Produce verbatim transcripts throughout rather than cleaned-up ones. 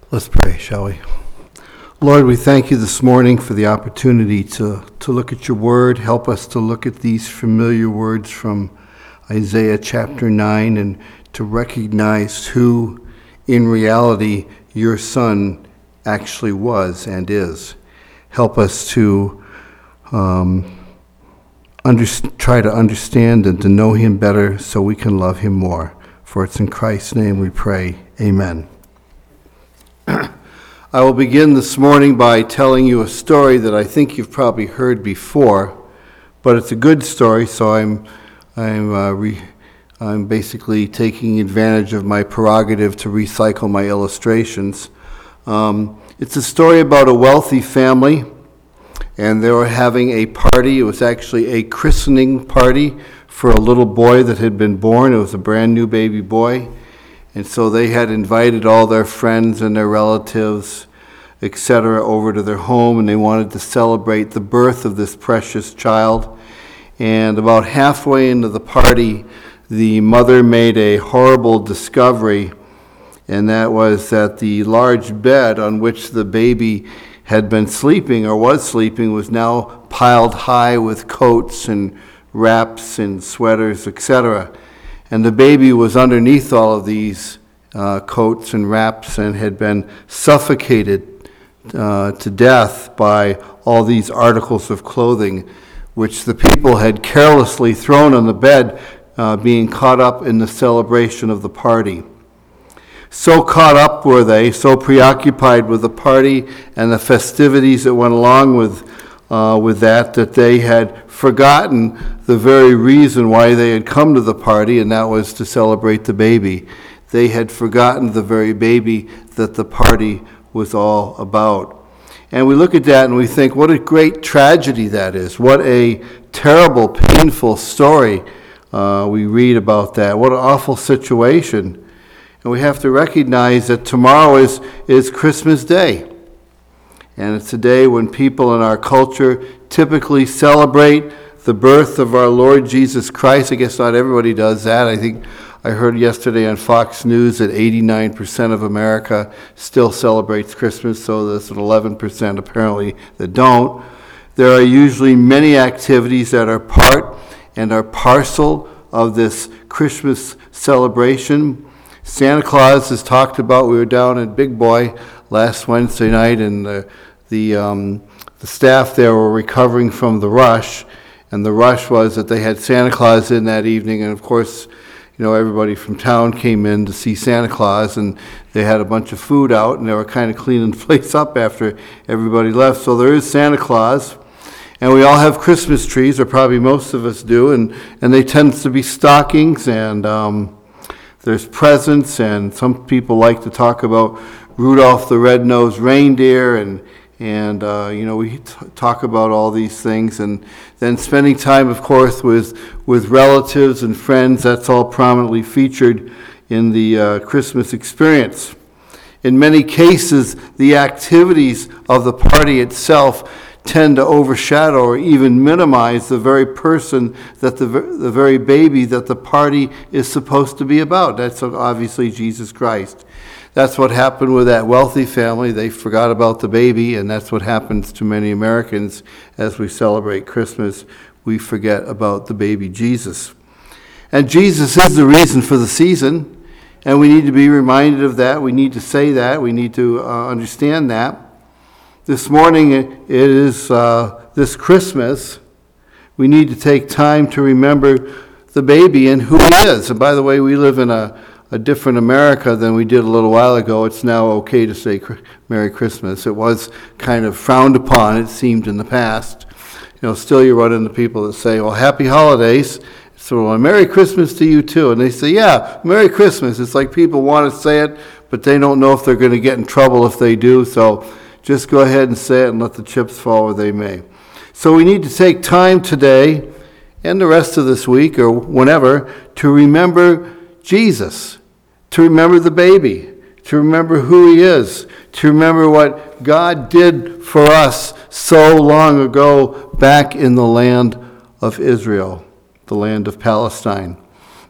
Let's pray, shall we? Lord, we thank you this morning for the opportunity to, to look at your word. Help us to look at these familiar words from Isaiah chapter nine and to recognize who, in reality, your Son actually was and is. Help us to um, under, try to understand and to know him better so we can love him more. For it's in Christ's name we pray. Amen. I will begin this morning by telling you a story that I think you've probably heard before, but it's a good story, so I'm I'm uh, re, I'm basically taking advantage of my prerogative to recycle my illustrations. Um, it's a story about a wealthy family, and they were having a party. It was actually a christening party for a little boy that had been born. It was a brand new baby boy. And so they had invited all their friends and their relatives, et cetera, over to their home, and they wanted to celebrate the birth of this precious child. And about halfway into the party, the mother made a horrible discovery, and that was that the large bed on which the baby had been sleeping or was sleeping was now piled high with coats and wraps and sweaters, et cetera. And the baby was underneath all of these uh, coats and wraps and had been suffocated uh, to death by all these articles of clothing, which the people had carelessly thrown on the bed, uh, being caught up in the celebration of the party. So caught up were they, so preoccupied with the party and the festivities that went along with Uh, with that, that they had forgotten the very reason why they had come to the party, and that was to celebrate the baby. They had forgotten the very baby that the party was all about. And we look at that and we think, what a great tragedy that is. What a terrible, painful story uh, we read about that. What an awful situation. And we have to recognize that tomorrow is, is Christmas Day. And it's a day when people in our culture typically celebrate the birth of our Lord Jesus Christ. I guess not everybody does that. I think I heard yesterday on Fox News that eighty-nine percent of America still celebrates Christmas, so there's an eleven percent apparently that don't. There are usually many activities that are part and are parcel of this Christmas celebration. Santa Claus is talked about. We were down at Big Boy last Wednesday night, and the the, um, the staff there were recovering from the rush, and the rush was that they had Santa Claus in that evening, and of course, you know, everybody from town came in to see Santa Claus, and they had a bunch of food out, and they were kind of cleaning the place up after everybody left. So there is Santa Claus, and we all have Christmas trees, or probably most of us do, and, and they tend to be stockings, and um, there's presents, and some people like to talk about Rudolph the Red-Nosed Reindeer, and and uh, you know, we t- talk about all these things, and then spending time, of course, with with relatives and friends. That's all prominently featured in the uh, Christmas experience. In many cases, the activities of the party itself tend to overshadow or even minimize the very person that the the very baby that the party is supposed to be about. That's obviously Jesus Christ. That's what happened with that wealthy family. They forgot about the baby, and that's what happens to many Americans as we celebrate Christmas. We forget about the baby Jesus. And Jesus is the reason for the season, and we need to be reminded of that. We need to say that. We need to uh, understand that. This morning, it is uh, this Christmas, we need to take time to remember the baby and who he is. And by the way, we live in a a different America than we did a little while ago. It's now okay to say Merry Christmas. It was kind of frowned upon, it seemed, in the past. You know, still you run into people that say, well, happy holidays. So, well, Merry Christmas to you too. And they say, yeah, Merry Christmas. It's like people want to say it, but they don't know if they're going to get in trouble if they do. So just go ahead and say it and let the chips fall where they may. So we need to take time today and the rest of this week or whenever to remember Jesus, to remember the baby, to remember who he is, to remember what God did for us so long ago back in the land of Israel, the land of Palestine.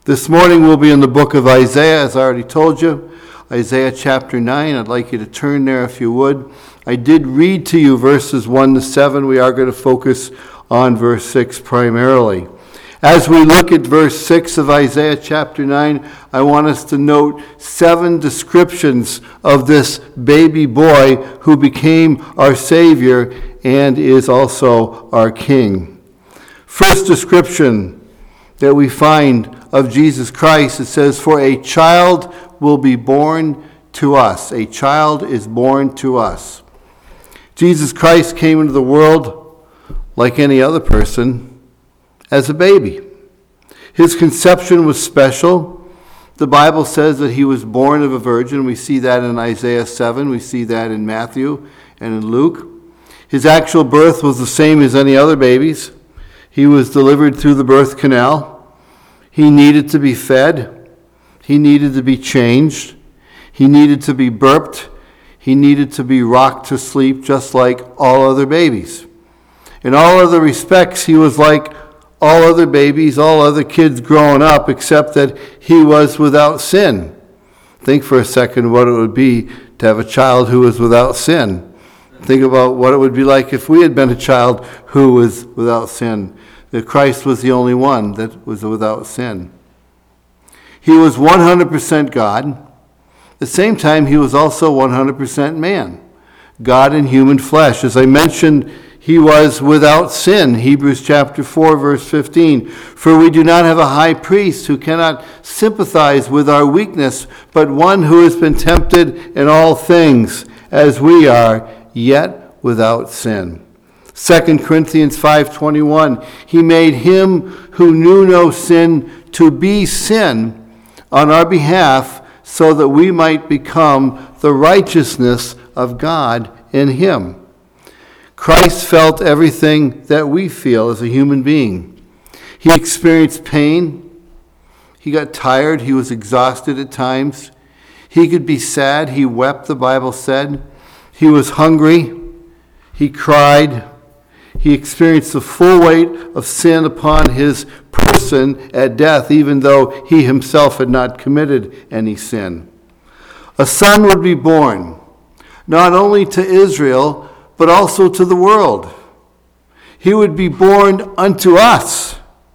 This morning we'll be in the book of Isaiah, as I already told you. Isaiah chapter nine. I'd like you to turn there if you would. I did read to you verses one to seven. We are going to focus on verse six primarily. As we look at verse six of Isaiah chapter nine, I want us to note seven descriptions of this baby boy who became our Savior and is also our King. First description that we find of Jesus Christ, it says, "For a child will be born to us." A child is born to us. Jesus Christ came into the world like any other person as a baby. His conception was special. The Bible says that he was born of a virgin. We see that in Isaiah seven. We see that in Matthew and in Luke. His actual birth was the same as any other baby's. He was delivered through the birth canal. He needed to be fed. He needed to be changed. He needed to be burped. He needed to be rocked to sleep just like all other babies. In all other respects, he was like all other babies, all other kids growing up, except that he was without sin. Think for a second what it would be to have a child who was without sin. Think about what it would be like if we had been a child who was without sin. That Christ was the only one that was without sin. He was one hundred percent God. At the same time, he was also one hundred percent man. God in human flesh. As I mentioned, he was without sin. Hebrews chapter four, verse fifteen. "For we do not have a high priest who cannot sympathize with our weakness, but one who has been tempted in all things, as we are, yet without sin." Second Corinthians five twenty-one. "He made him who knew no sin to be sin on our behalf, so that we might become the righteousness of God in him." Christ felt everything that we feel as a human being. He experienced pain. He got tired. He was exhausted at times. He could be sad. He wept, the Bible said. He was hungry. He cried. He experienced the full weight of sin upon his person at death, even though he himself had not committed any sin. A son would be born, not only to Israel, but also to the world. He would be born unto us.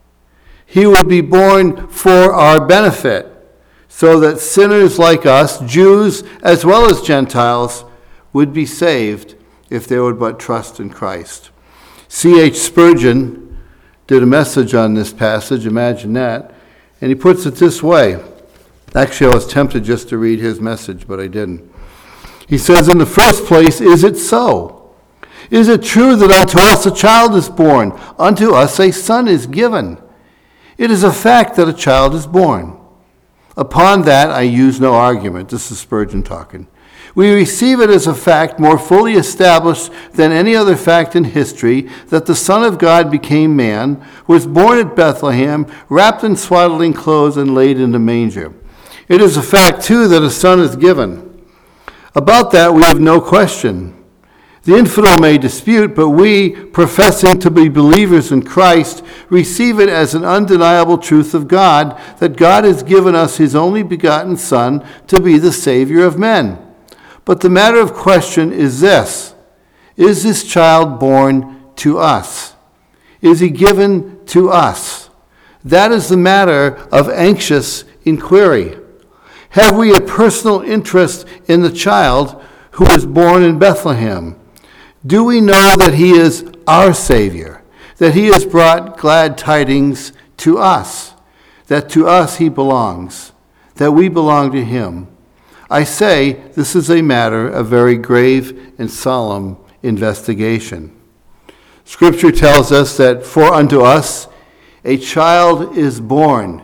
He would be born for our benefit, so that sinners like us, Jews as well as Gentiles, would be saved if they would but trust in Christ. C H Spurgeon did a message on this passage, imagine that, and he puts it this way. Actually, I was tempted just to read his message, but I didn't. He says, "In the first place, is it so? Is it true that unto us a child is born, unto us a son is given? It is a fact that a child is born. Upon that I use no argument." This is Spurgeon talking. "We receive it as a fact more fully established than any other fact in history, that the Son of God became man, was born at Bethlehem, wrapped in swaddling clothes, and laid in a manger. It is a fact, too, that a son is given. About that we have no question. The infidel may dispute, but we, professing to be believers in Christ, receive it as an undeniable truth of God, that God has given us his only begotten Son to be the Savior of men. But the matter of question is this: is this child born to us? Is he given to us? That is the matter of anxious inquiry. Have we a personal interest in the child who was born in Bethlehem? Do we know that he is our Savior, that he has brought glad tidings to us, that to us he belongs, that we belong to him? I say this is a matter of very grave and solemn investigation. Scripture tells us that for unto us a child is born.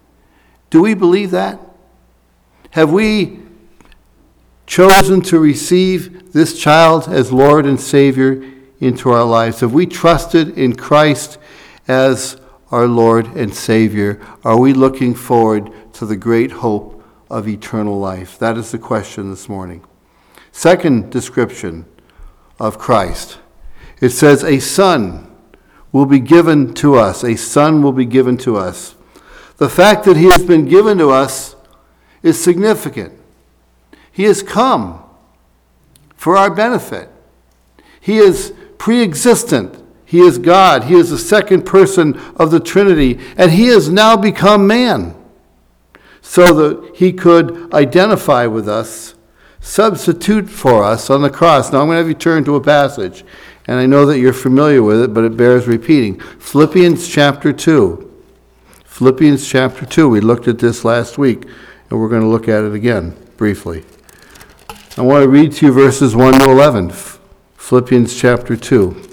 Do we believe that? Have we chosen to receive this child as Lord and Savior into our lives? Have we trusted in Christ as our Lord and Savior? Are we looking forward to the great hope of eternal life? That is the question this morning. Second description of Christ. It says, a son will be given to us. A son will be given to us. The fact that he has been given to us is significant. He has come for our benefit. He is pre-existent. He is God. He is the second person of the Trinity, and he has now become man so that he could identify with us, substitute for us on the cross. Now I'm going to have you turn to a passage, and I know that you're familiar with it, but it bears repeating. Philippians chapter two. Philippians chapter two. We looked at this last week, and we're going to look at it again briefly. I want to read to you verses one to eleven. Philippians chapter two.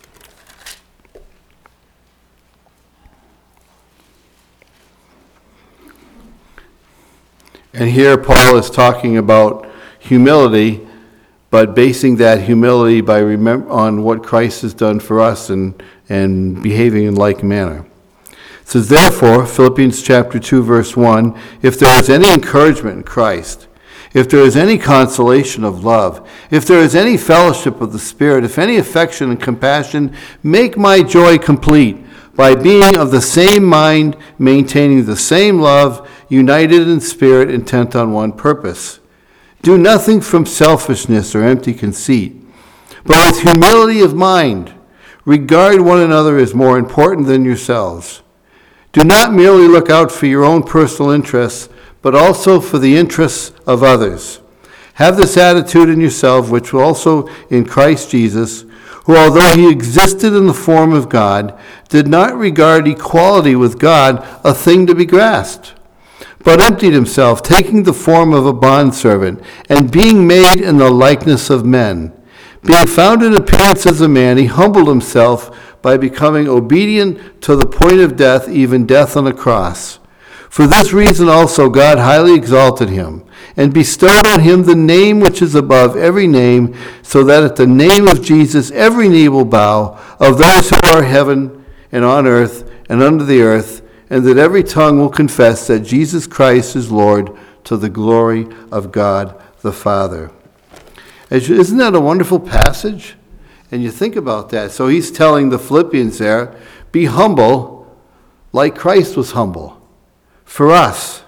And here Paul is talking about humility, but basing that humility by remember, on what Christ has done for us and, and behaving in like manner. It says, therefore, Philippians chapter two, verse one, if there is any encouragement in Christ, if there is any consolation of love, if there is any fellowship of the Spirit, if any affection and compassion, make my joy complete by being of the same mind, maintaining the same love, united in spirit, intent on one purpose. Do nothing from selfishness or empty conceit, but with humility of mind, regard one another as more important than yourselves. Do not merely look out for your own personal interests, but also for the interests of others. Have this attitude in yourself, which also in Christ Jesus, who, although he existed in the form of God, did not regard equality with God a thing to be grasped, but emptied himself, taking the form of a bondservant, and being made in the likeness of men. Being found in appearance as a man, he humbled himself by becoming obedient to the point of death, even death on a cross. For this reason also God highly exalted him, and bestowed on him the name which is above every name, so that at the name of Jesus every knee will bow, of those who are in heaven and on earth and under the earth, and that every tongue will confess that Jesus Christ is Lord, to the glory of God the Father. Isn't that a wonderful passage? And you think about that. So he's telling the Philippians there, be humble like Christ was humble. For us,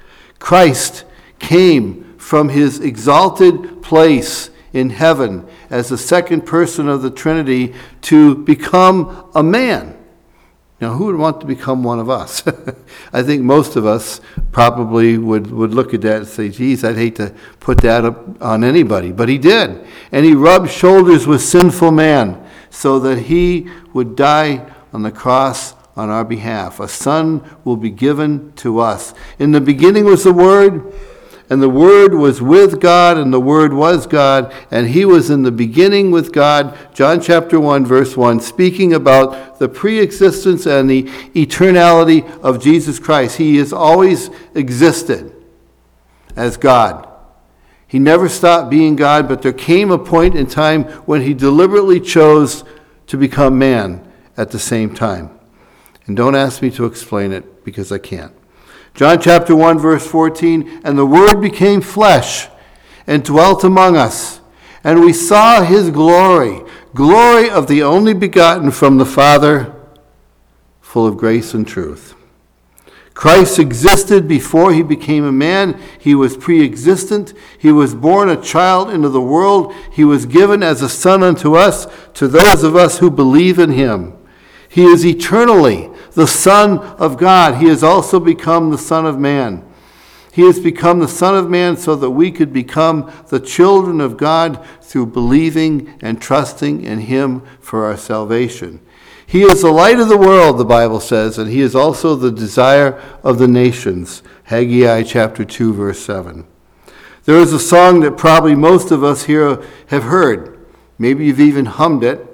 Christ came from his exalted place in heaven as the second person of the Trinity to become a man. Now, who would want to become one of us? I think most of us probably would, would look at that and say, geez, I'd hate to put that up on anybody. But he did. And he rubbed shoulders with sinful man so that he would die on the cross on our behalf. A son will be given to us. In the beginning was the Word, and the Word was with God, and the Word was God, and he was in the beginning with God. John chapter one, verse one, speaking about the pre-existence and the eternality of Jesus Christ. He has always existed as God. He never stopped being God, but there came a point in time when he deliberately chose to become man at the same time. And don't ask me to explain it, because I can't. John chapter one, verse fourteen, and the Word became flesh and dwelt among us, and we saw his glory, glory of the only begotten from the Father, full of grace and truth. Christ existed before he became a man. He was pre-existent. He was born a child into the world. He was given as a son unto us, to those of us who believe in him. He is eternally the Son of God. He has also become the Son of Man. He has become the Son of Man so that we could become the children of God through believing and trusting in him for our salvation. He is the light of the world, the Bible says, and he is also the desire of the nations. Haggai chapter two, verse seven. There is a song that probably most of us here have heard. Maybe you've even hummed it.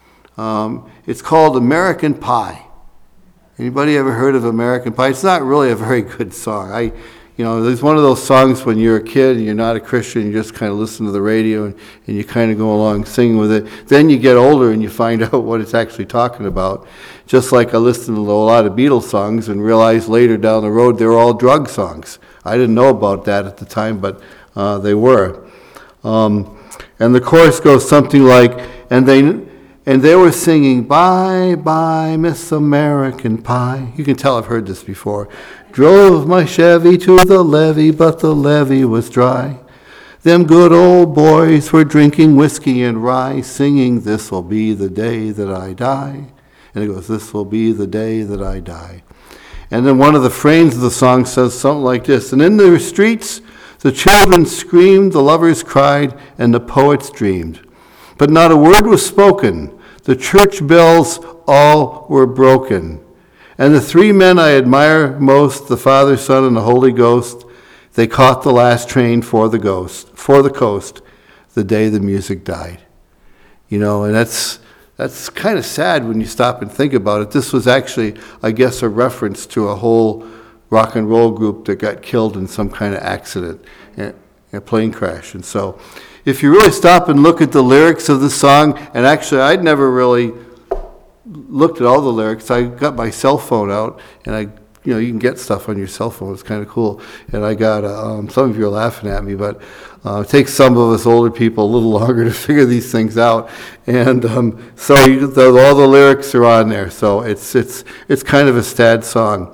Um, it's called American Pie. Anybody ever heard of American Pie? It's not really a very good song. I, you know, there's one of those songs when you're a kid and you're not a Christian, you just kind of listen to the radio and, and you kind of go along singing with it. Then you get older and you find out what it's actually talking about. Just like I listened to a lot of Beatles songs and realized later down the road they were all drug songs. I didn't know about that at the time, but uh, they were. Um, and the chorus goes something like, and they... And they were singing, bye, bye, Miss American Pie. You can tell I've heard this before. Drove my Chevy to the levee, but the levee was dry. Them good old boys were drinking whiskey and rye, singing, "This'll be the day that I die." And it goes, "This'll be the day that I die." And then one of the frames of the song says something like this: "And in the streets the children screamed, the lovers cried, and the poets dreamed. But not a word was spoken. The church bells all were broken. And the three men I admire most, the Father, Son, and the Holy Ghost, they caught the last train for the ghost, for the coast, the day the music died." You know, and that's that's kind of sad when you stop and think about it. This was actually, I guess, a reference to a whole rock and roll group that got killed in some kind of accident, a plane crash. And so if you really stop and look at the lyrics of the song, and actually I'd never really looked at all the lyrics. I got my cell phone out, and I, you know, you can get stuff on your cell phone. It's kind of cool. And I got, uh, um, some of you are laughing at me, but uh, it takes some of us older people a little longer to figure these things out. And um, so you, the, all the lyrics are on there. So it's it's it's kind of a sad song.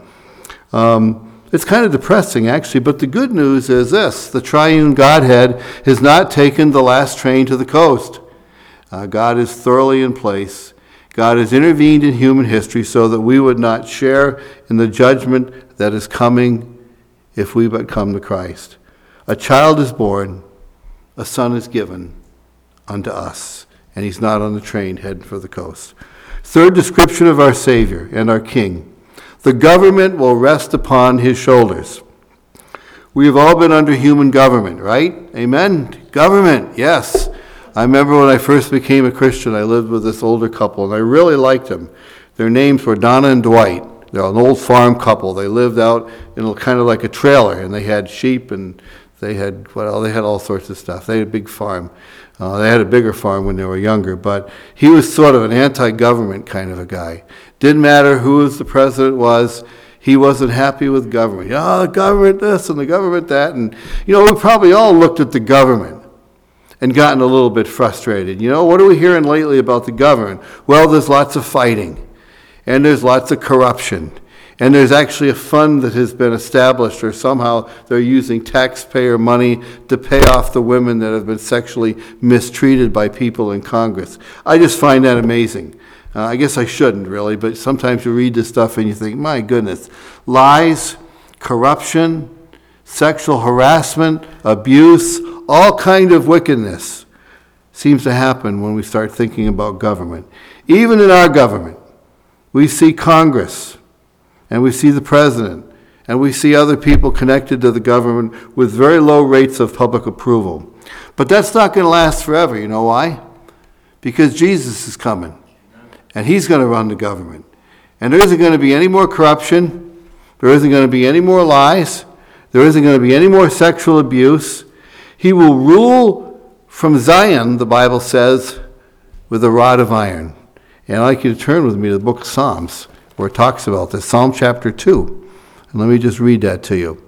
Um, It's kind of depressing, actually, but the good news is this: the triune Godhead has not taken the last train to the coast. Uh, God is thoroughly in place. God has intervened in human history so that we would not share in the judgment that is coming if we but come to Christ. A child is born, a son is given unto us, and he's not on the train heading for the coast. Third description of our Savior and our King: the government will rest upon his shoulders. We have all been under human government, right? Amen? Government, yes. I remember when I first became a Christian, I lived with this older couple, and I really liked them. Their names were Donna and Dwight. They're an old farm couple. They lived out in a, kind of like a trailer, and they had sheep, and they had, well, they had all sorts of stuff. They had a big farm. Uh, they had a bigger farm when they were younger, but he was sort of an anti-government kind of a guy. Didn't matter who the president was, he wasn't happy with government. Oh, the government this and the government that. And, you know, we probably all looked at the government and gotten a little bit frustrated. You know, what are we hearing lately about the government? Well, there's lots of fighting, and there's lots of corruption. And there's actually a fund that has been established, or somehow they're using taxpayer money to pay off the women that have been sexually mistreated by people in Congress. I just find that amazing. Uh, I guess I shouldn't really, but sometimes you read this stuff and you think, my goodness, lies, corruption, sexual harassment, abuse, all kind of wickedness seems to happen when we start thinking about government. Even in our government, we see Congress, and we see the president, and we see other people connected to the government with very low rates of public approval. But that's not going to last forever. You know why? Because Jesus is coming, and he's going to run the government. And there isn't going to be any more corruption. There isn't going to be any more lies. There isn't going to be any more sexual abuse. He will rule from Zion, the Bible says, with a rod of iron. And I'd like you to turn with me to the book of Psalms, where it talks about this, Psalm chapter two. And let me just read that to you.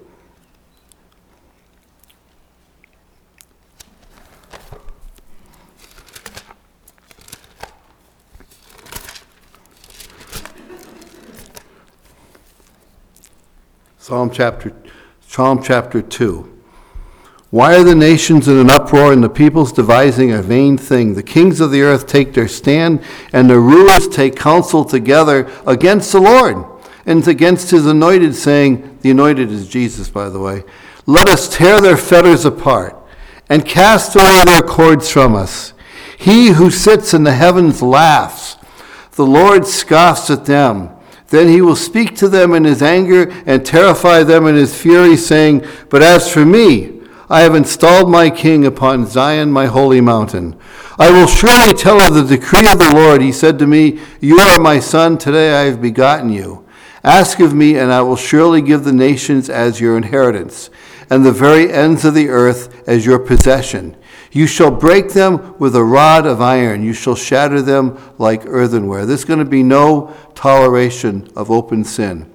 Psalm chapter, Psalm chapter two. Why are the nations in an uproar and the peoples devising a vain thing? The kings of the earth take their stand, and the rulers take counsel together against the Lord and against his anointed, saying, the anointed is Jesus, by the way, let us tear their fetters apart and cast away their cords from us. He who sits in the heavens laughs. The Lord scoffs at them. Then he will speak to them in his anger and terrify them in his fury, saying, but as for me, I have installed my king upon Zion, my holy mountain. I will surely tell of the decree of the Lord. He said to me, you are my son, today I have begotten you. Ask of me, and I will surely give the nations as your inheritance, and the very ends of the earth as your possession. You shall break them with a rod of iron. You shall shatter them like earthenware. There's going to be no toleration of open sin.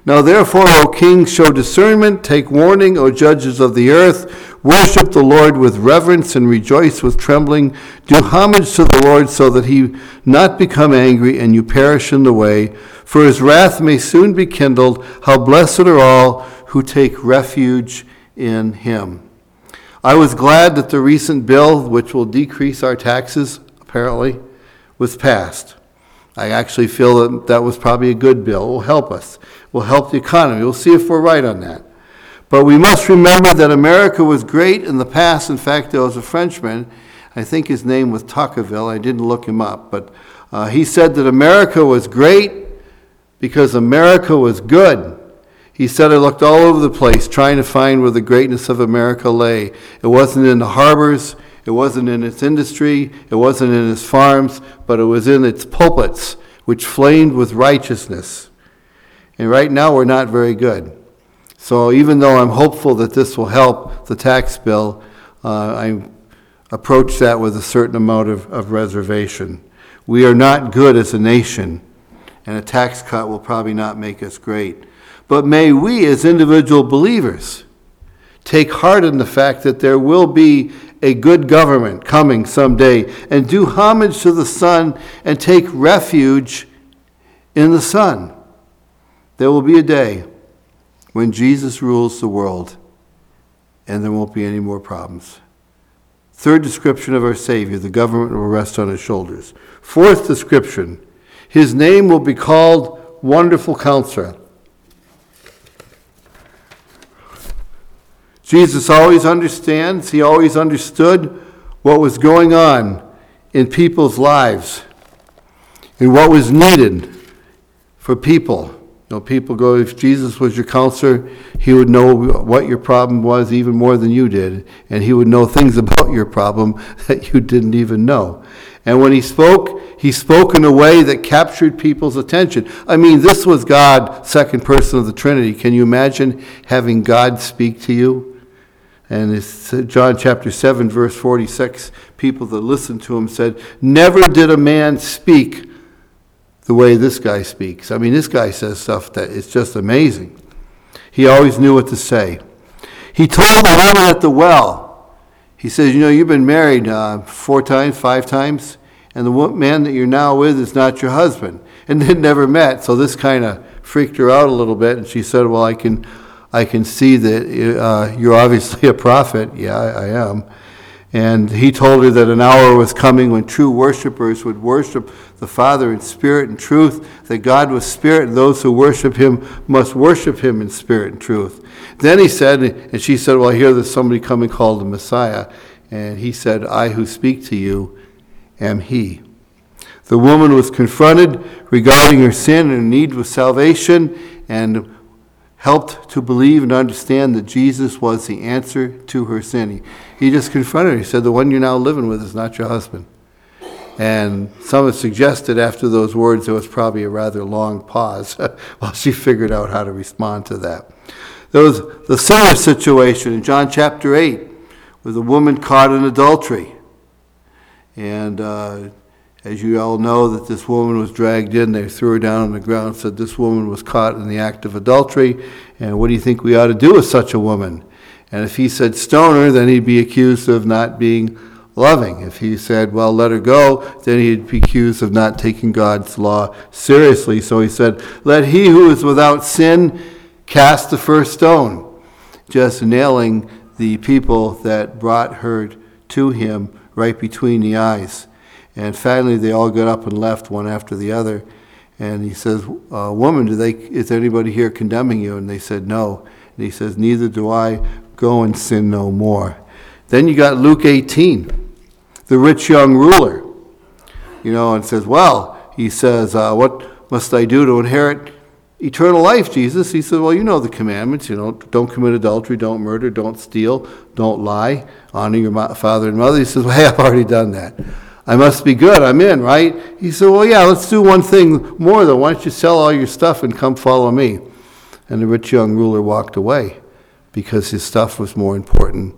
Now therefore, O kings, show discernment, take warning, O judges of the earth. Worship the Lord with reverence and rejoice with trembling. Do homage to the Lord so that he not become angry and you perish in the way. For his wrath may soon be kindled. How blessed are all who take refuge in him. I was glad that the recent bill, which will decrease our taxes, apparently, was passed. I actually feel that that was probably a good bill. It will help us. It will help the economy. We'll see if we're right on that. But we must remember that America was great in the past. In fact, there was a Frenchman, I think his name was Tocqueville. I didn't look him up. But uh, he said that America was great because America was good. He said, I looked all over the place trying to find where the greatness of America lay. It wasn't in the harbors. It wasn't in its industry. It wasn't in its farms. But it was in its pulpits, which flamed with righteousness. And right now, we're not very good. So even though I'm hopeful that this will help the tax bill, uh, I approach that with a certain amount of, of reservation. We are not good as a nation, and a tax cut will probably not make us great. But may we, as individual believers, take heart in the fact that there will be a good government coming someday, and do homage to the Son and take refuge in the Son. There will be a day when Jesus rules the world, and there won't be any more problems. Third description of our Savior, the government will rest on his shoulders. Fourth description, his name will be called Wonderful Counselor. Jesus always understands, he always understood what was going on in people's lives and what was needed for people. You know, people go, if Jesus was your counselor, he would know what your problem was even more than you did, and he would know things about your problem that you didn't even know. And when he spoke, he spoke in a way that captured people's attention. I mean, this was God, second person of the Trinity. Can you imagine having God speak to you? And it's John chapter seven, verse forty-six, people that listened to him said, never did a man speak the way this guy speaks. I mean, this guy says stuff that is just amazing. He always knew what to say. He told the woman at the well, he says, you know, you've been married uh, four times, five times, and the man that you're now with is not your husband. And they'd never met, so this kind of freaked her out a little bit, and she said, well, I can... I can see that uh, you're obviously a prophet. Yeah, I, I am. And he told her that an hour was coming when true worshipers would worship the Father in spirit and truth, that God was spirit, and those who worship him must worship him in spirit and truth. Then he said, and she said, well, I hear there's somebody coming called the Messiah. And he said, I who speak to you am he. The woman was confronted regarding her sin and her need of salvation, and helped to believe and understand that Jesus was the answer to her sin. He, he just confronted her. He said, the one you're now living with is not your husband. And some have suggested after those words there was probably a rather long pause while she figured out how to respond to that. There was the similar situation in John chapter eight with a woman caught in adultery. And uh, as you all know, that this woman was dragged in. They threw her down on the ground and said this woman was caught in the act of adultery. And what do you think we ought to do with such a woman? And if he said stone her, then he'd be accused of not being loving. If he said, well, let her go, then he'd be accused of not taking God's law seriously. So he said, let he who is without sin cast the first stone, just nailing the people that brought her to him right between the eyes. And finally, they all got up and left, one after the other. And he says, uh, woman, do they, is there anybody here condemning you? And they said, no. And he says, neither do I. Go and sin no more. Then you got Luke eighteen, the rich young ruler. You know, and says, well, he says, uh, what must I do to inherit eternal life, Jesus? He said, well, you know the commandments. You know, don't commit adultery, don't murder, don't steal, don't lie, honor your father and mother. He says, well, hey, I've already done that. I must be good. I'm in, right? He said, well, yeah, let's do one thing more, though. Why don't you sell all your stuff and come follow me? And the rich young ruler walked away because his stuff was more important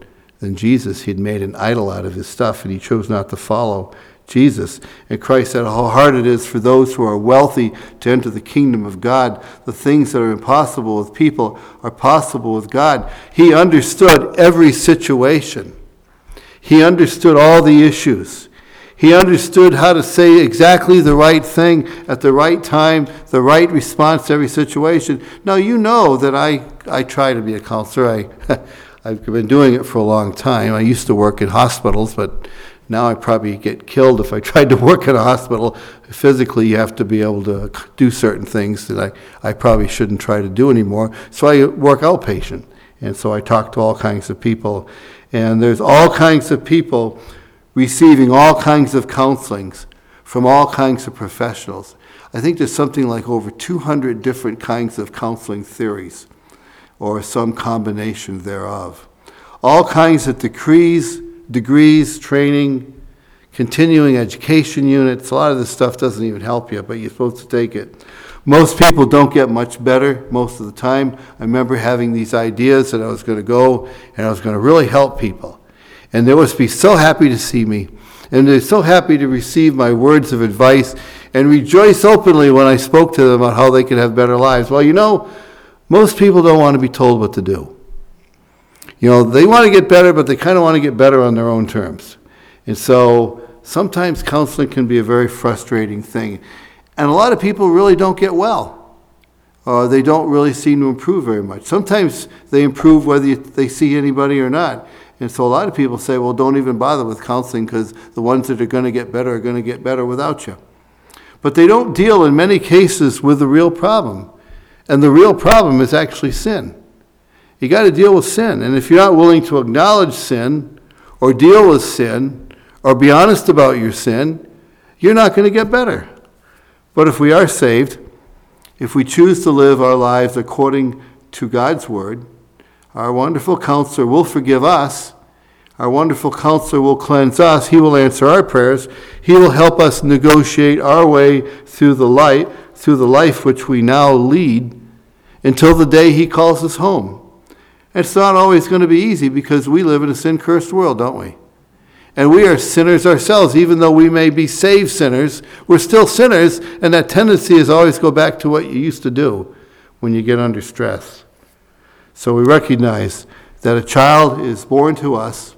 than Jesus. He had made an idol out of his stuff, and he chose not to follow Jesus. And Christ said how hard it is for those who are wealthy to enter the kingdom of God. The things that are impossible with people are possible with God. He understood every situation. He understood all the issues. He understood how to say exactly the right thing at the right time, the right response to every situation. Now, you know that I, I try to be a counselor. I, I've been doing it for a long time. I used to work in hospitals, but now I probably get killed if I tried to work in a hospital. Physically, you have to be able to do certain things that I, I probably shouldn't try to do anymore. So I work outpatient, and so I talk to all kinds of people. And there's all kinds of people receiving all kinds of counselings from all kinds of professionals. I think there's something like over two hundred different kinds of counseling theories, or some combination thereof. All kinds of degrees, degrees, training, continuing education units. A lot of this stuff doesn't even help you, but you're supposed to take it. Most people don't get much better most of the time. I remember having these ideas that I was going to go and I was going to really help people. And they must be so happy to see me. And they're so happy to receive my words of advice and rejoice openly when I spoke to them about how they could have better lives. Well, you know, most people don't want to be told what to do. You know, they want to get better, but they kind of want to get better on their own terms. And so sometimes counseling can be a very frustrating thing. And a lot of people really don't get well. Uh, they don't really seem to improve very much. Sometimes they improve whether you, they see anybody or not. And so a lot of people say, well, don't even bother with counseling because the ones that are going to get better are going to get better without you. But they don't deal in many cases with the real problem. And the real problem is actually sin. You got to deal with sin. And if you're not willing to acknowledge sin or deal with sin or be honest about your sin, you're not going to get better. But if we are saved, if we choose to live our lives according to God's word, our wonderful counselor will forgive us. Our wonderful counselor will cleanse us. He will answer our prayers. He will help us negotiate our way through the light, through the life which we now lead until the day he calls us home. It's not always going to be easy because we live in a sin-cursed world, don't we? And we are sinners ourselves. Even though we may be saved sinners, we're still sinners, and that tendency is always go back to what you used to do when you get under stress. So we recognize that a child is born to us,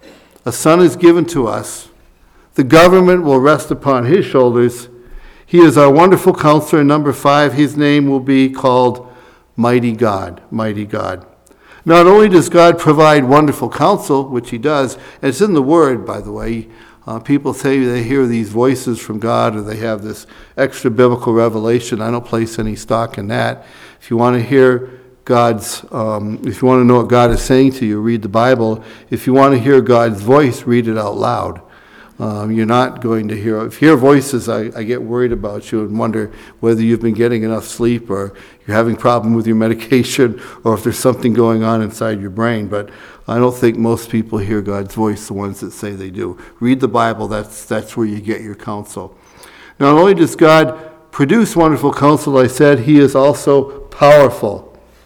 a son is given to us, the government will rest upon his shoulders. He is our wonderful counselor. Number five, his name will be called Mighty God, Mighty God. Not only does God provide wonderful counsel, which he does, and it's in the Word, by the way. Uh, people say they hear these voices from God or they have this extra biblical revelation. I don't place any stock in that. If you want to hear God's, um, if you want to know what God is saying to you, read the Bible. If you want to hear God's voice, read it out loud. Um, you're not going to hear, if you hear voices, I, I get worried about you and wonder whether you've been getting enough sleep or you're having a problem with your medication or if there's something going on inside your brain. But I don't think most people hear God's voice, the ones that say they do. Read the Bible, that's, that's where you get your counsel. Not only does God produce wonderful counsel, I said, he is also powerful.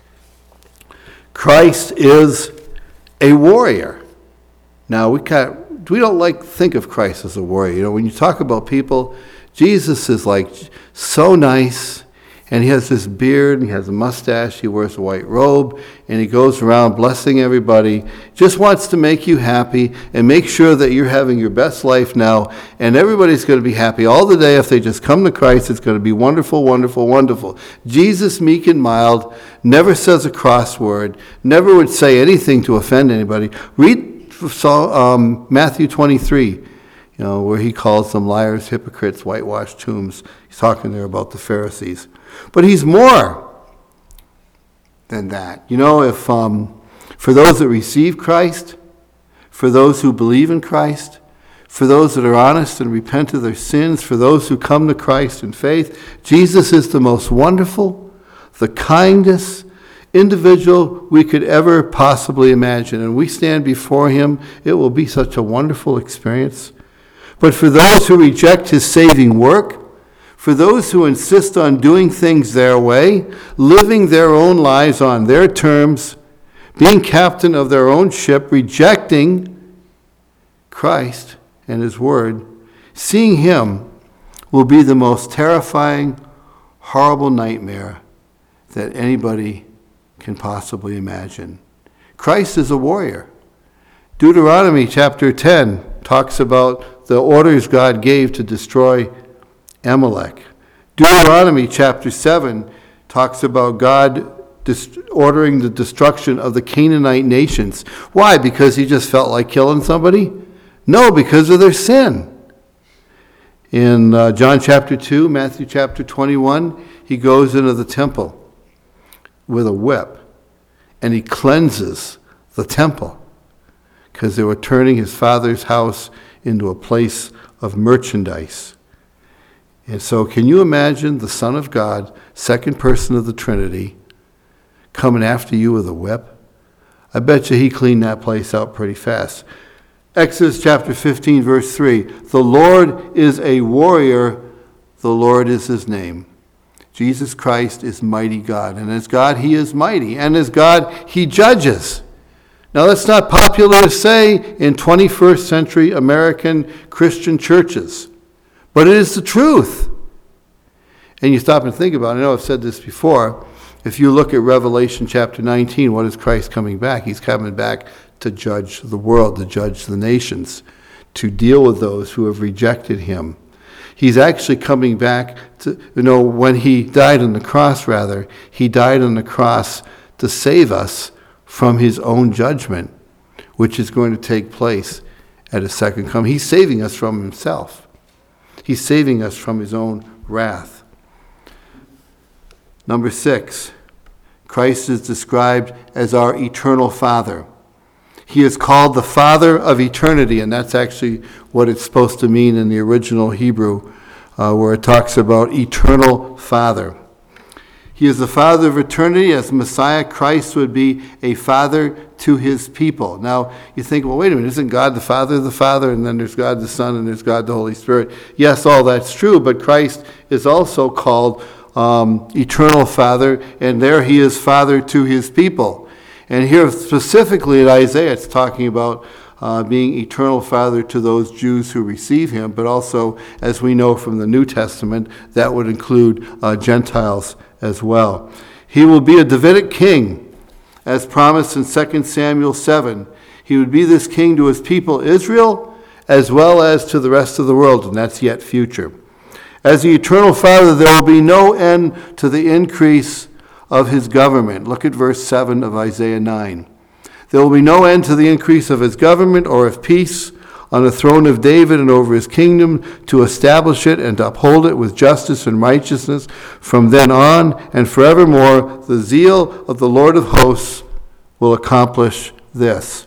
Christ is a warrior. Now, we can't, we don't like think of Christ as a warrior. You know, when you talk about people, Jesus is like so nice, and he has this beard, and he has a mustache, he wears a white robe, and he goes around blessing everybody, just wants to make you happy and make sure that you're having your best life now, and everybody's going to be happy all the day. If they just come to Christ, it's going to be wonderful, wonderful, wonderful. Jesus, meek and mild, never says a cross word, never would say anything to offend anybody. Read um, Matthew twenty-three, you know, where he calls them liars, hypocrites, whitewashed tombs. He's talking there about the Pharisees. But he's more than that. You know, if um, for those that receive Christ, for those who believe in Christ, for those that are honest and repent of their sins, for those who come to Christ in faith, Jesus is the most wonderful, the kindest individual we could ever possibly imagine. And we stand before him, it will be such a wonderful experience. But for those who reject his saving work, for those who insist on doing things their way, living their own lives on their terms, being captain of their own ship, rejecting Christ and his word, seeing him will be the most terrifying, horrible nightmare that anybody can possibly imagine. Christ is a warrior. Deuteronomy chapter ten talks about the orders God gave to destroy Amalek. Deuteronomy chapter seven talks about God ordering the destruction of the Canaanite nations. Why? Because he just felt like killing somebody? No, because of their sin. In uh, John chapter two, Matthew chapter twenty-one, he goes into the temple with a whip and he cleanses the temple because they were turning his father's house into a place of merchandise. And so can you imagine the Son of God, second person of the Trinity, coming after you with a whip? I bet you he cleaned that place out pretty fast. Exodus chapter fifteen, verse three, the Lord is a warrior, the Lord is his name. Jesus Christ is mighty God, and as God, he is mighty, and as God, he judges. Now, that's not popular to say in twenty-first century American Christian churches, but it is the truth. And you stop and think about it. I know I've said this before. If you look at Revelation chapter nineteen, what is Christ coming back? He's coming back to judge the world, to judge the nations, to deal with those who have rejected him. He's actually coming back to, you know, when he died on the cross, rather, he died on the cross to save us from his own judgment, which is going to take place at his second coming. He's saving us from himself. He's saving us from his own wrath. Number six, Christ is described as our eternal Father. He is called the Father of eternity, and that's actually what it's supposed to mean in the original Hebrew, uh, where it talks about eternal Father. He is the Father of eternity. As Messiah, Christ would be a father to his people. Now, you think, well, wait a minute, isn't God the Father of the Father, and then there's God the Son, and there's God the Holy Spirit? Yes, all that's true, but Christ is also called um, eternal Father, and there he is Father to his people. And here specifically in Isaiah, it's talking about uh, being eternal Father to those Jews who receive him, but also, as we know from the New Testament, that would include uh, Gentiles as well. He will be a Davidic king, as promised in Second Samuel seven. He would be this king to his people Israel, as well as to the rest of the world, and that's yet future. As the eternal Father, there will be no end to the increase of his government. Look at verse seven of Isaiah nine. There will be no end to the increase of his government or of peace on the throne of David and over his kingdom, to establish it and to uphold it with justice and righteousness from then on and forevermore. The zeal of the Lord of hosts will accomplish this.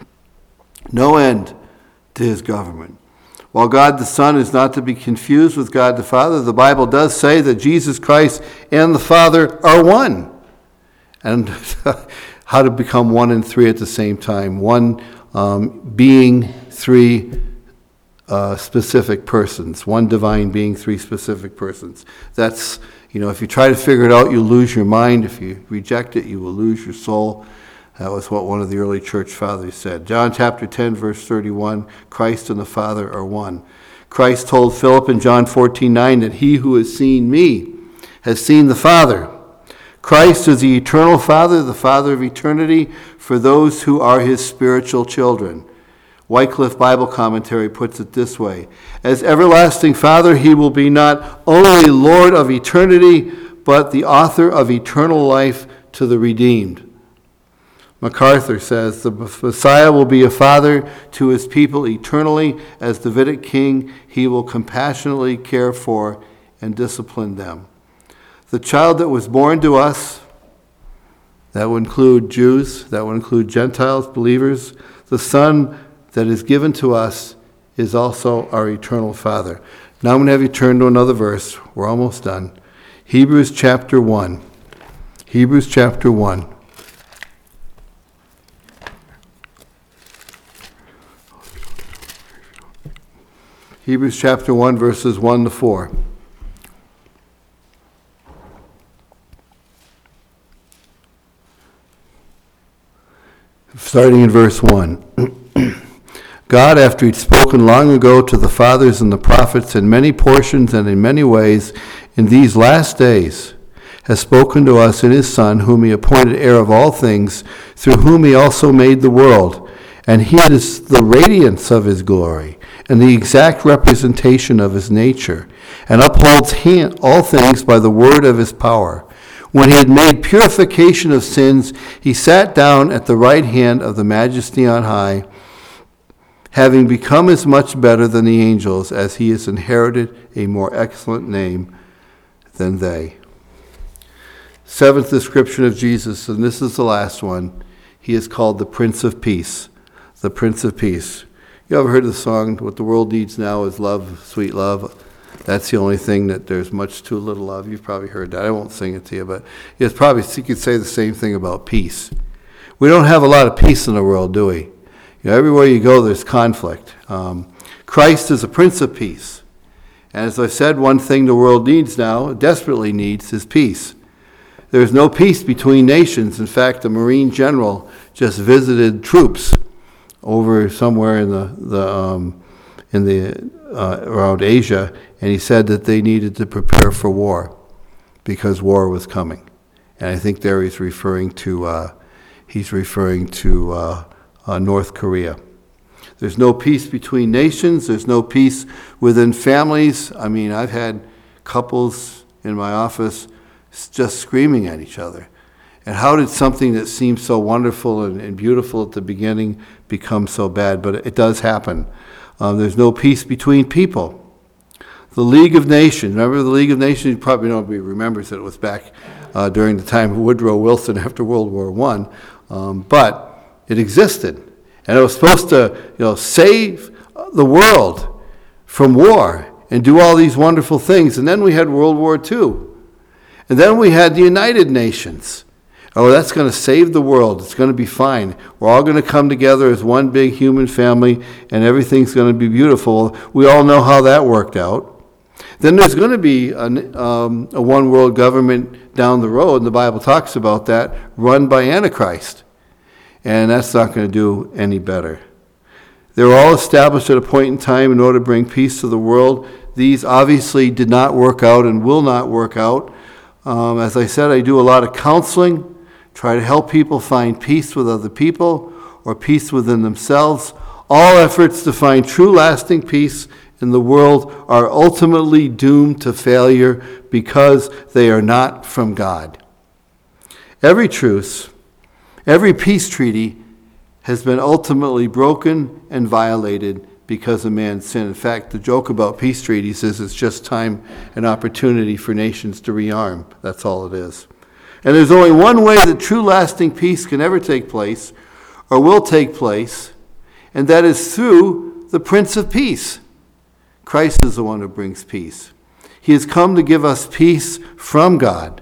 No end to his government. While God the Son is not to be confused with God the Father, the Bible does say that Jesus Christ and the Father are one. And how to become one and three at the same time. One um, being, three uh, specific persons. One divine being, three specific persons. That's, you know, if you try to figure it out, you lose your mind. If you reject it, you will lose your soul. That was what one of the early church fathers said. John chapter ten, verse thirty-one, Christ and the Father are one. Christ told Philip in John fourteen nine that he who has seen me has seen the Father. Christ is the eternal Father, the Father of eternity, for those who are his spiritual children. Wycliffe Bible Commentary puts it this way: as everlasting Father, he will be not only Lord of eternity, but the author of eternal life to the redeemed. MacArthur says, the Messiah will be a father to his people eternally. As Davidic king, he will compassionately care for and discipline them. The child that was born to us, that would include Jews, that would include Gentiles, believers. The Son that is given to us is also our eternal Father. Now I'm going to have you turn to another verse. We're almost done. Hebrews chapter one. Hebrews chapter one. Hebrews chapter one, verses one to four. starting in verse one. God, after he'd spoken long ago to the fathers and the prophets in many portions and in many ways, in these last days, has spoken to us in his Son, whom he appointed heir of all things, through whom he also made the world. And he is the radiance of his glory, and the exact representation of his nature, and upholds all things by the word of his power. When he had made purification of sins, he sat down at the right hand of the Majesty on high, having become as much better than the angels, as he has inherited a more excellent name than they. Seventh description of Jesus, and this is the last one. He is called the Prince of Peace. The Prince of Peace. You ever heard the song, "What the world needs now is love, sweet love"? That's the only thing that there's much too little of. You've probably heard that. I won't sing it to you, but it's probably, you could say the same thing about peace. We don't have a lot of peace in the world, do we? You know, everywhere you go, there's conflict. Um, Christ is a Prince of Peace. And as I said, one thing the world needs now, desperately needs, is peace. There's no peace between nations. In fact, the Marine general just visited troops over somewhere in the, the um, in the uh, around Asia, and he said that they needed to prepare for war because war was coming. And I think there he's referring to uh, he's referring to uh, uh, North Korea. There's no peace between nations. There's no peace within families. I mean, I've had couples in my office just screaming at each other. And how did something that seemed so wonderful and, and beautiful at the beginning become so bad? But it, it does happen. Um, there's no peace between people. The League of Nations, remember the League of Nations? You probably nobody remembers that it was back uh, during the time of Woodrow Wilson after World War One, um, but it existed. And it was supposed to, you know, save the world from war and do all these wonderful things. And then we had World War Two. And then we had the United Nations. Oh, that's going to save the world. It's going to be fine. We're all going to come together as one big human family, and everything's going to be beautiful. We all know how that worked out. Then there's going to be a, um, a one world government down the road, and the Bible talks about that, run by Antichrist. And that's not going to do any better. They were all established at a point in time in order to bring peace to the world. These obviously did not work out and will not work out. Um, as I said, I do a lot of counseling, try to help people find peace with other people or peace within themselves. All efforts to find true lasting peace in the world are ultimately doomed to failure because they are not from God. Every truce, every peace treaty has been ultimately broken and violated because of man's sin. In fact, the joke about peace treaties is it's just time and opportunity for nations to rearm. That's all it is. And there's only one way that true lasting peace can ever take place, or will take place, and that is through the Prince of Peace. Christ is the one who brings peace. He has come to give us peace from God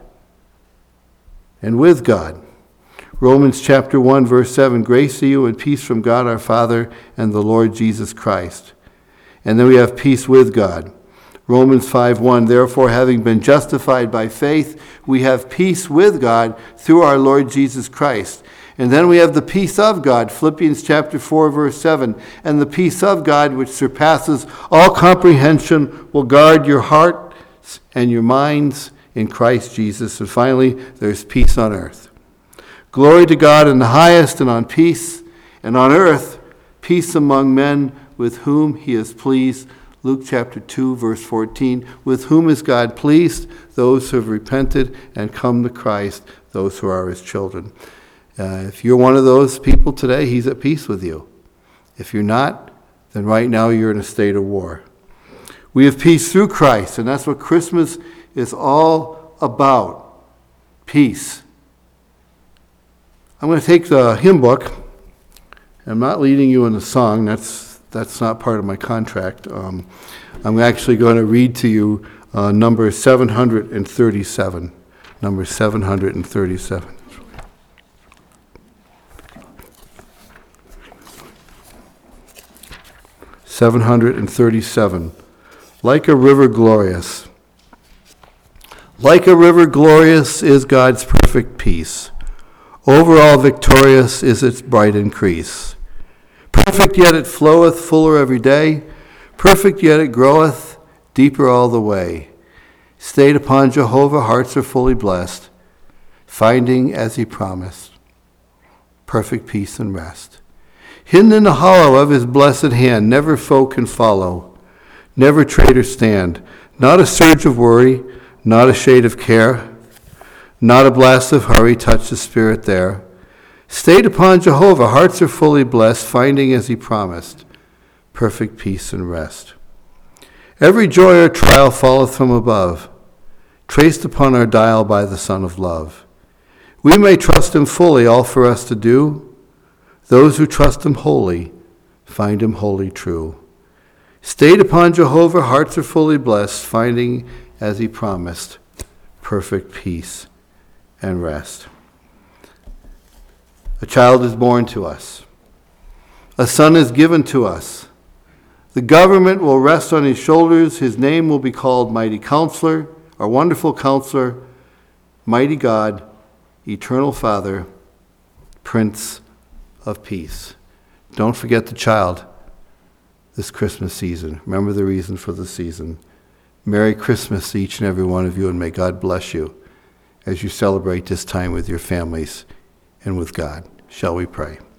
and with God. Romans chapter one, verse seven, grace to you and peace from God our Father and the Lord Jesus Christ. And then we have peace with God. Romans five one, therefore, having been justified by faith, we have peace with God through our Lord Jesus Christ. And then we have the peace of God, Philippians chapter four, verse seven, and the peace of God, which surpasses all comprehension, will guard your hearts and your minds in Christ Jesus. And finally, there's peace on earth. Glory to God in the highest, and on peace, and on earth, peace among men with whom he is pleased. Luke chapter two, verse fourteen, with whom is God pleased? Those who have repented and come to Christ, those who are his children. Uh, if you're one of those people today, he's at peace with you. If you're not, then right now you're in a state of war. We have peace through Christ, and that's what Christmas is all about. Peace. I'm going to take the hymn book. I'm not leading you in the song. That's that's not part of my contract. Um, I'm actually going to read to you uh, number seven hundred thirty-seven. Number seven hundred thirty-seven. seven hundred thirty-seven. Like a river glorious. Like a river glorious is God's perfect peace. Over all victorious is its bright increase. Perfect yet it floweth fuller every day. Perfect yet it groweth deeper all the way. Stayed upon Jehovah, hearts are fully blessed, finding as he promised, perfect peace and rest. Hidden in the hollow of his blessed hand, never foe can follow, never traitor stand. Not a surge of worry, not a shade of care, not a blast of hurry touch the spirit there. Stayed upon Jehovah, hearts are fully blessed, finding as he promised, perfect peace and rest. Every joy or trial falleth from above, traced upon our dial by the Son of Love. We may trust him fully, all for us to do. Those who trust him wholly find him wholly true. Stayed upon Jehovah, hearts are fully blessed, finding as he promised, perfect peace and rest. A child is born to us. A son is given to us. The government will rest on his shoulders. His name will be called Mighty Counselor, our Wonderful Counselor, Mighty God, Eternal Father, Prince of Peace. Don't forget the child this Christmas season. Remember the reason for the season. Merry Christmas to each and every one of you, and may God bless you as you celebrate this time with your families and with God. Shall we pray?